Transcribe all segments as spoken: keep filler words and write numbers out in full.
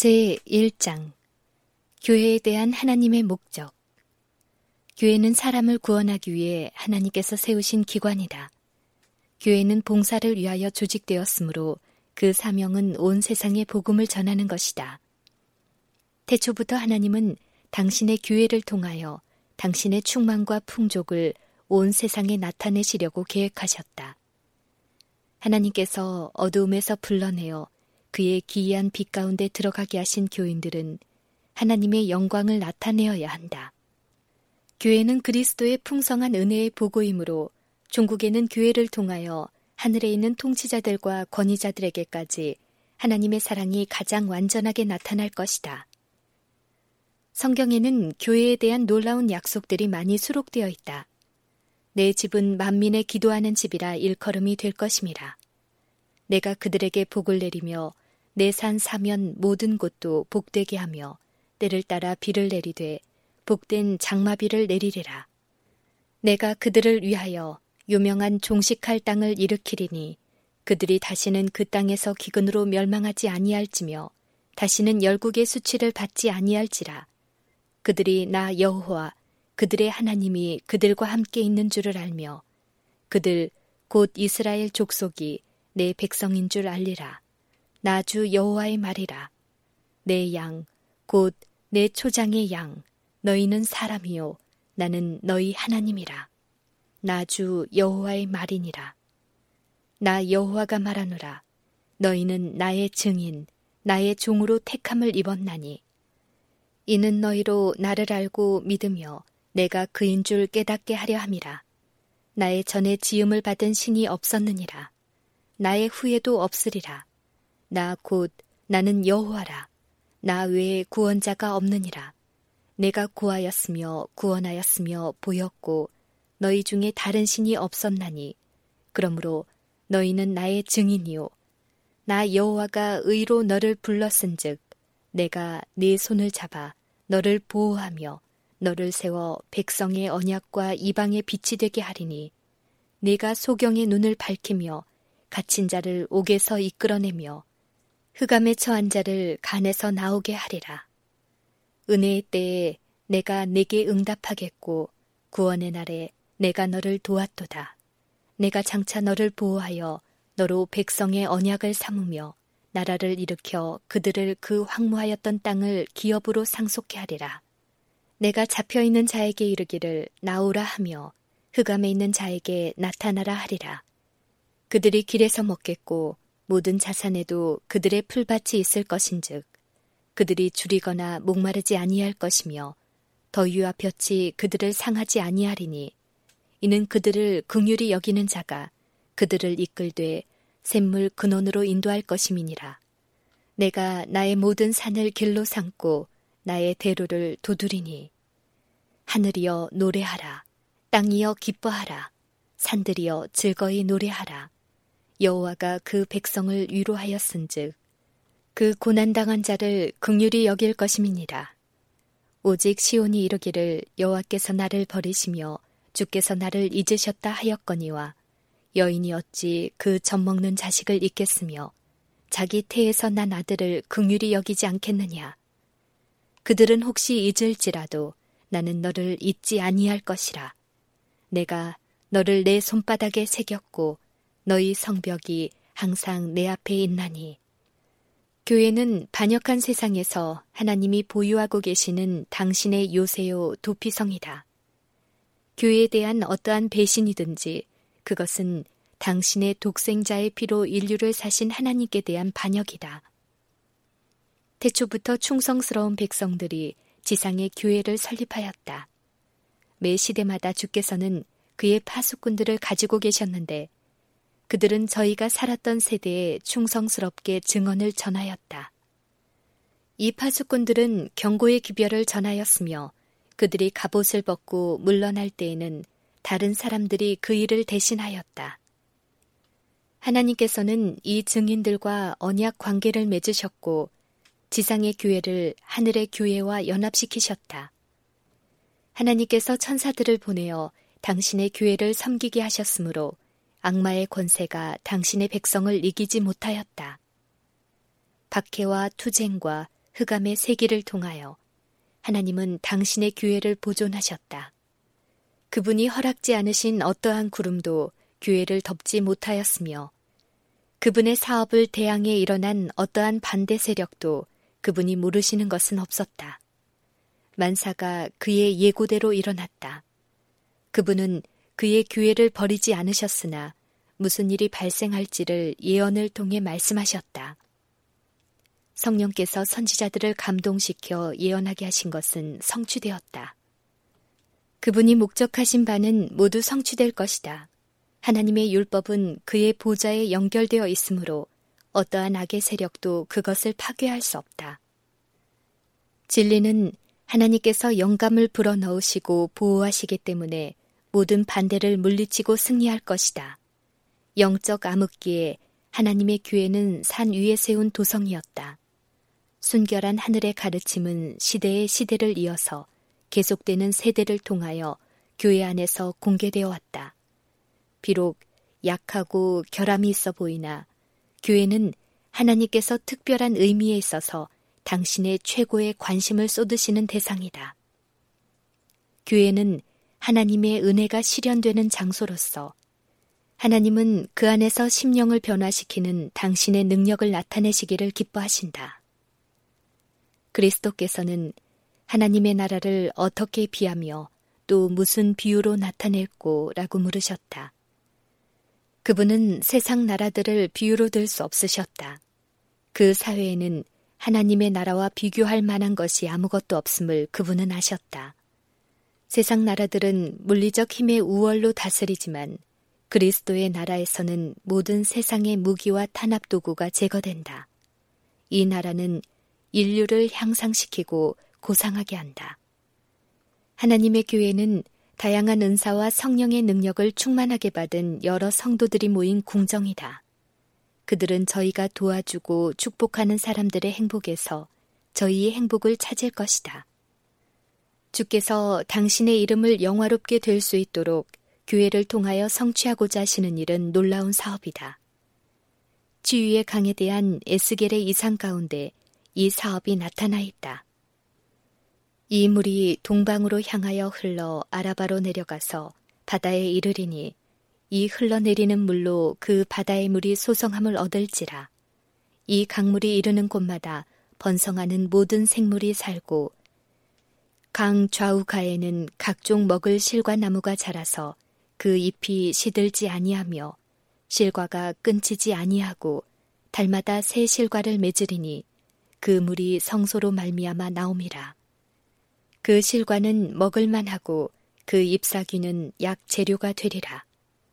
제일 장 교회에 대한 하나님의 목적. 교회는 사람을 구원하기 위해 하나님께서 세우신 기관이다. 교회는 봉사를 위하여 조직되었으므로 그 사명은 온 세상에 복음을 전하는 것이다. 태초부터 하나님은 당신의 교회를 통하여 당신의 충만과 풍족을 온 세상에 나타내시려고 계획하셨다. 하나님께서 어두움에서 불러내어 그의 기이한 빛 가운데 들어가게 하신 교인들은 하나님의 영광을 나타내어야 한다. 교회는 그리스도의 풍성한 은혜의 보고이므로 종국에는 교회를 통하여 하늘에 있는 통치자들과 권위자들에게까지 하나님의 사랑이 가장 완전하게 나타날 것이다. 성경에는 교회에 대한 놀라운 약속들이 많이 수록되어 있다. 내 집은 만민의 기도하는 집이라 일컬음이 될 것임이라. 내가 그들에게 복을 내리며 내 산 사면 모든 곳도 복되게 하며 때를 따라 비를 내리되 복된 장마비를 내리리라. 내가 그들을 위하여 유명한 종식할 땅을 일으키리니 그들이 다시는 그 땅에서 기근으로 멸망하지 아니할지며 다시는 열국의 수치를 받지 아니할지라. 그들이 나 여호와 그들의 하나님이 그들과 함께 있는 줄을 알며 그들 곧 이스라엘 족속이 내 백성인 줄 알리라. 나 주 여호와의 말이라. 내 양 곧 내 초장의 양 너희는 사람이요 나는 너희 하나님이라. 나 주 여호와의 말이니라. 나 여호와가 말하노라. 너희는 나의 증인 나의 종으로 택함을 입었나니 이는 너희로 나를 알고 믿으며 내가 그인 줄 깨닫게 하려 함이라. 나의 전에 지음을 받은 신이 없었느니라. 나의 후에도 없으리라. 나 곧 나는 여호와라. 나 외에 구원자가 없느니라. 내가 구하였으며 구원하였으며 보였고 너희 중에 다른 신이 없었나니 그러므로 너희는 나의 증인이요 나 여호와가 의로 너를 불렀은즉 내가 네 손을 잡아 너를 보호하며 너를 세워 백성의 언약과 이방의 빛이 되게 하리니 네가 소경의 눈을 밝히며 갇힌 자를 옥에서 이끌어내며 흑암에 처한 자를 간에서 나오게 하리라. 은혜의 때에 내가 네게 응답하겠고 구원의 날에 내가 너를 도왔도다. 내가 장차 너를 보호하여 너로 백성의 언약을 삼으며 나라를 일으켜 그들을 그 황무하였던 땅을 기업으로 상속케 하리라. 내가 잡혀있는 자에게 이르기를 나오라 하며 흑암에 있는 자에게 나타나라 하리라. 그들이 길에서 먹겠고 모든 자산에도 그들의 풀밭이 있을 것인즉 그들이 줄이거나 목마르지 아니할 것이며 더위와 볕이 그들을 상하지 아니하리니 이는 그들을 긍휼히 여기는 자가 그들을 이끌되 샘물 근원으로 인도할 것임이니라. 내가 나의 모든 산을 길로 삼고 나의 대로를 두드리니 하늘이여 노래하라. 땅이여 기뻐하라. 산들이여 즐거이 노래하라. 여호와가 그 백성을 위로하였은즉 그 고난당한 자를 긍휼히 여길 것임이니라. 오직 시온이 이르기를 여호와께서 나를 버리시며 주께서 나를 잊으셨다 하였거니와 여인이 어찌 그 젖먹는 자식을 잊겠으며 자기 태에서 난 아들을 긍휼히 여기지 않겠느냐. 그들은 혹시 잊을지라도 나는 너를 잊지 아니할 것이라. 내가 너를 내 손바닥에 새겼고 너희 성벽이 항상 내 앞에 있나니. 교회는 반역한 세상에서 하나님이 보유하고 계시는 당신의 요새요 도피성이다. 교회에 대한 어떠한 배신이든지 그것은 당신의 독생자의 피로 인류를 사신 하나님께 대한 반역이다. 태초부터 충성스러운 백성들이 지상의 교회를 설립하였다. 매 시대마다 주께서는 그의 파수꾼들을 가지고 계셨는데 그들은 저희가 살았던 세대에 충성스럽게 증언을 전하였다. 이 파수꾼들은 경고의 기별을 전하였으며 그들이 갑옷을 벗고 물러날 때에는 다른 사람들이 그 일을 대신하였다. 하나님께서는 이 증인들과 언약 관계를 맺으셨고 지상의 교회를 하늘의 교회와 연합시키셨다. 하나님께서 천사들을 보내어 당신의 교회를 섬기게 하셨으므로 악마의 권세가 당신의 백성을 이기지 못하였다. 박해와 투쟁과 흑암의 세기를 통하여 하나님은 당신의 교회를 보존하셨다. 그분이 허락지 않으신 어떠한 구름도 교회를 덮지 못하였으며 그분의 사업을 대항해 일어난 어떠한 반대 세력도 그분이 모르시는 것은 없었다. 만사가 그의 예고대로 일어났다. 그분은 그의 교회를 버리지 않으셨으나 무슨 일이 발생할지를 예언을 통해 말씀하셨다. 성령께서 선지자들을 감동시켜 예언하게 하신 것은 성취되었다. 그분이 목적하신 바는 모두 성취될 것이다. 하나님의 율법은 그의 보좌에 연결되어 있으므로 어떠한 악의 세력도 그것을 파괴할 수 없다. 진리는 하나님께서 영감을 불어넣으시고 보호하시기 때문에 모든 반대를 물리치고 승리할 것이다. 영적 암흑기에 하나님의 교회는 산 위에 세운 도성이었다. 순결한 하늘의 가르침은 시대의 시대를 이어서 계속되는 세대를 통하여 교회 안에서 공개되어 왔다. 비록 약하고 결함이 있어 보이나 교회는 하나님께서 특별한 의미에 있어서 당신의 최고의 관심을 쏟으시는 대상이다. 교회는 하나님의 은혜가 실현되는 장소로서 하나님은 그 안에서 심령을 변화시키는 당신의 능력을 나타내시기를 기뻐하신다. 그리스도께서는 하나님의 나라를 어떻게 비하며 또 무슨 비유로 나타낼꼬 라고 물으셨다. 그분은 세상 나라들을 비유로 들 수 없으셨다. 그 사회에는 하나님의 나라와 비교할 만한 것이 아무것도 없음을 그분은 아셨다. 세상 나라들은 물리적 힘의 우월로 다스리지만 그리스도의 나라에서는 모든 세상의 무기와 탄압 도구가 제거된다. 이 나라는 인류를 향상시키고 고상하게 한다. 하나님의 교회는 다양한 은사와 성령의 능력을 충만하게 받은 여러 성도들이 모인 궁정이다. 그들은 저희가 도와주고 축복하는 사람들의 행복에서 저희의 행복을 찾을 것이다. 주께서 당신의 이름을 영화롭게 될 수 있도록 교회를 통하여 성취하고자 하시는 일은 놀라운 사업이다. 치유의 강에 대한 에스겔의 이상 가운데 이 사업이 나타나 있다. 이 물이 동방으로 향하여 흘러 아라바로 내려가서 바다에 이르리니 이 흘러내리는 물로 그 바다의 물이 소성함을 얻을지라. 이 강물이 이르는 곳마다 번성하는 모든 생물이 살고 강 좌우가에는 각종 먹을 실과 나무가 자라서 그 잎이 시들지 아니하며 실과가 끊치지 아니하고 달마다 새 실과를 맺으리니 그 물이 성소로 말미암아 나옴이라. 그 실과는 먹을만하고 그 잎사귀는 약 재료가 되리라.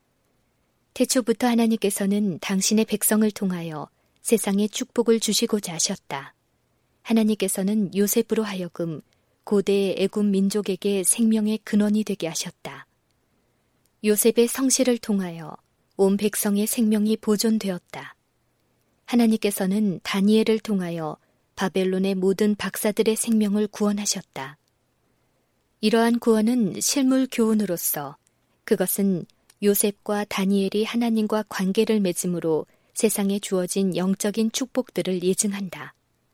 태초부터 하나님께서는 당신의 백성을 통하여 세상에 축복을 주시고자 하셨다. 하나님께서는 요셉으로 하여금 고대 애굽 민족에게 생명의 근원이 되게 하셨다. 요셉의 성실을 통하여 온 백성의 생명이 보존되었다. 하나님께서는 다니엘을 통하여 바벨론의 모든 박사들의 생명을 구원하셨다. 이러한 구원은 실물 교훈으로서 그것은 요셉과 다니엘이 하나님과 관계를 맺음으로 세상에 주어진 영적인 축복들을 예증한다.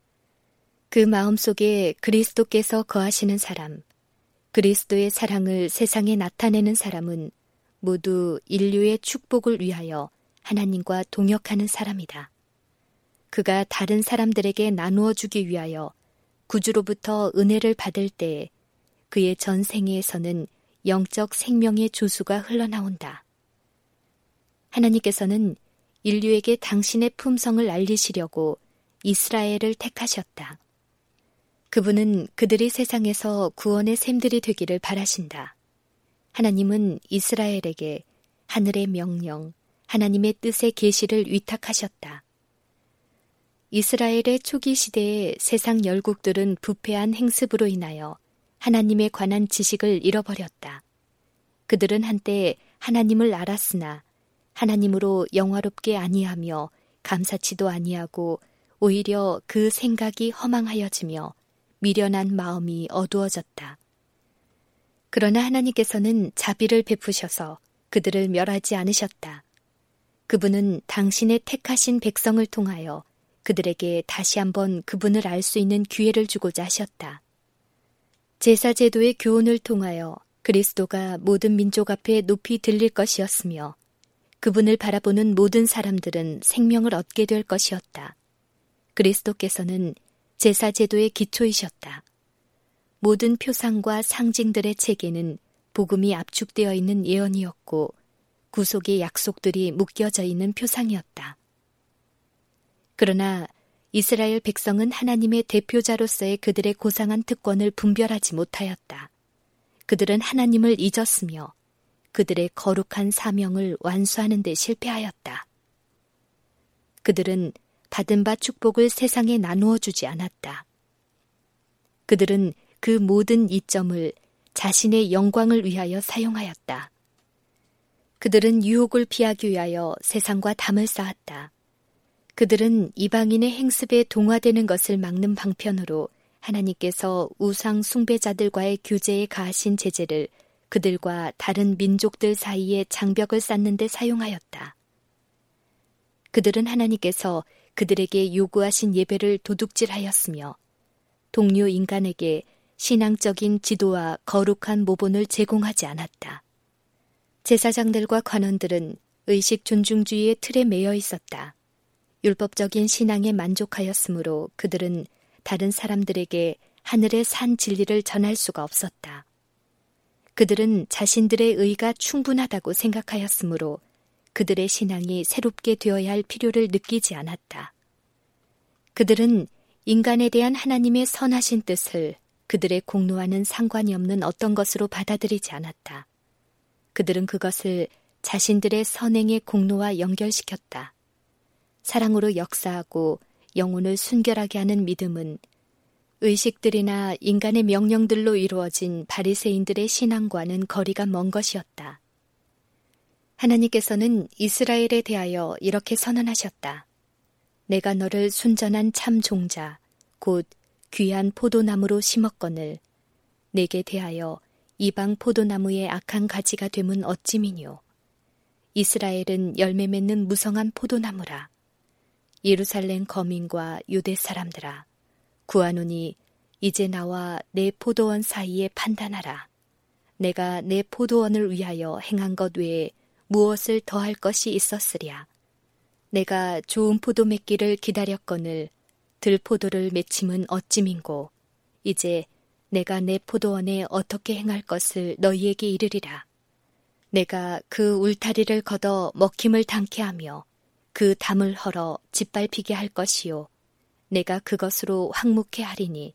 그 마음속에 그리스도께서 거하시는 사람, 그리스도의 사랑을 세상에 나타내는 사람은 모두 인류의 축복을 위하여 하나님과 동역하는 사람이다. 그가 다른 사람들에게 나누어 주기 위하여 구주로부터 은혜를 받을 때에 그의 전 생애에서는 영적 생명의 조수가 흘러나온다. 하나님께서는 인류에게 당신의 품성을 알리시려고 이스라엘을 택하셨다. 그분은 그들이 세상에서 구원의 샘들이 되기를 바라신다. 하나님은 이스라엘에게 하늘의 명령, 하나님의 뜻의 계시를 위탁하셨다. 이스라엘의 초기 시대에 세상 열국들은 부패한 행습으로 인하여 하나님에 관한 지식을 잃어버렸다. 그들은 한때 하나님을 알았으나 하나님으로 영화롭게 아니하며 감사치도 아니하고 오히려 그 생각이 허망하여지며 미련한 마음이 어두워졌다. 그러나 하나님께서는 자비를 베푸셔서 그들을 멸하지 않으셨다. 그분은 당신의 택하신 백성을 통하여 그들에게 다시 한번 그분을 알 수 있는 기회를 주고자 하셨다. 제사제도의 교훈을 통하여 그리스도가 모든 민족 앞에 높이 들릴 것이었으며 그분을 바라보는 모든 사람들은 생명을 얻게 될 것이었다. 그리스도께서는 제사제도의 기초이셨다. 모든 표상과 상징들의 체계는 복음이 압축되어 있는 예언이었고 구속의 약속들이 묶여져 있는 표상이었다. 그러나 이스라엘 백성은 하나님의 대표자로서의 그들의 고상한 특권을 분별하지 못하였다. 그들은 하나님을 잊었으며 그들의 거룩한 사명을 완수하는 데 실패하였다. 그들은 받은 바 축복을 세상에 나누어 주지 않았다. 그들은 그 모든 이점을 자신의 영광을 위하여 사용하였다. 그들은 유혹을 피하기 위하여 세상과 담을 쌓았다. 그들은 이방인의 행습에 동화되는 것을 막는 방편으로 하나님께서 우상 숭배자들과의 규제에 가하신 제재를 그들과 다른 민족들 사이에 장벽을 쌓는 데 사용하였다. 그들은 하나님께서 그들에게 요구하신 예배를 도둑질하였으며 동료 인간에게 신앙적인 지도와 거룩한 모본을 제공하지 않았다. 제사장들과 관원들은 의식 존중주의의 틀에 매여 있었다. 율법적인 신앙에 만족하였으므로 그들은 다른 사람들에게 하늘의 산 진리를 전할 수가 없었다. 그들은 자신들의 의가 충분하다고 생각하였으므로 그들의 신앙이 새롭게 되어야 할 필요를 느끼지 않았다. 그들은 인간에 대한 하나님의 선하신 뜻을 그들의 공로와는 상관이 없는 어떤 것으로 받아들이지 않았다. 그들은 그것을 자신들의 선행의 공로와 연결시켰다. 사랑으로 역사하고 영혼을 순결하게 하는 믿음은 의식들이나 인간의 명령들로 이루어진 바리새인들의 신앙과는 거리가 먼 것이었다. 하나님께서는 이스라엘에 대하여 이렇게 선언하셨다. 내가 너를 순전한 참 종자, 곧 귀한 포도나무로 심었거늘 내게 대하여 이방 포도나무의 악한 가지가 되면 어찌미뇨. 이스라엘은 열매 맺는 무성한 포도나무라. 예루살렘 거민과 유대 사람들아, 구하노니 이제 나와 내 포도원 사이에 판단하라. 내가 내 포도원을 위하여 행한 것 외에 무엇을 더할 것이 있었으랴. 내가 좋은 포도 맺기를 기다렸거늘 들포도를 맺힘은 어찌민고. 이제 내가 내 포도원에 어떻게 행할 것을 너희에게 이르리라. 내가 그 울타리를 걷어 먹힘을 당케 하며 그 담을 헐어 짓밟히게 할 것이요. 내가 그것으로 황묵해 하리니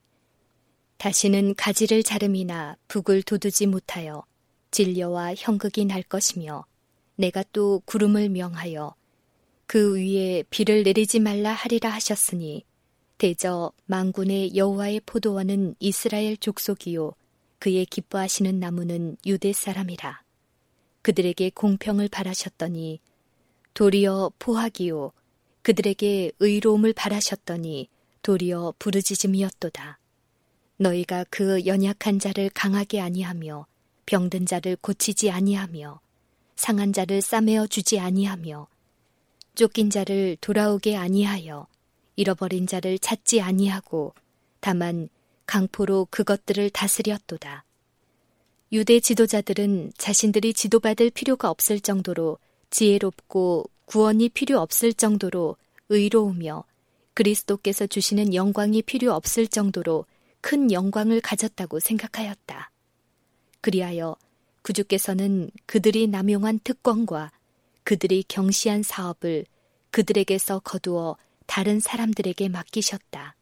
다시는 가지를 자름이나 북을 돋우지 못하여 진려와 형극이 날 것이며 내가 또 구름을 명하여 그 위에 비를 내리지 말라 하리라 하셨으니 대저 만군의 여호와의 포도원은 이스라엘 족속이요 그의 기뻐하시는 나무는 유대 사람이라. 그들에게 공평을 바라셨더니 도리어 포악이요 그들에게 의로움을 바라셨더니 도리어 부르짖음이었도다. 너희가 그 연약한 자를 강하게 아니하며 병든 자를 고치지 아니하며 상한 자를 싸매어 주지 아니하며 쫓긴 자를 돌아오게 아니하여 잃어버린 자를 찾지 아니하고 다만 강포로 그것들을 다스렸도다. 유대 지도자들은 자신들이 지도받을 필요가 없을 정도로 지혜롭고 구원이 필요 없을 정도로 의로우며 그리스도께서 주시는 영광이 필요 없을 정도로 큰 영광을 가졌다고 생각하였다. 그리하여 구주께서는 그들이 남용한 특권과 그들이 경시한 사업을 그들에게서 거두어 다른 사람들에게 맡기셨다.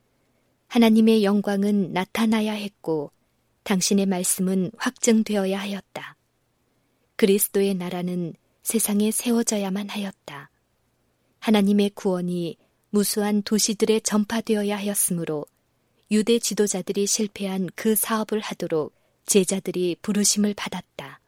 하나님의 영광은 나타나야 했고 당신의 말씀은 확증되어야 하였다. 그리스도의 나라는 세상에 세워져야만 하였다. 하나님의 구원이 무수한 도시들에 전파되어야 하였으므로 유대 지도자들이 실패한 그 사업을 하도록 제자들이 부르심을 받았다.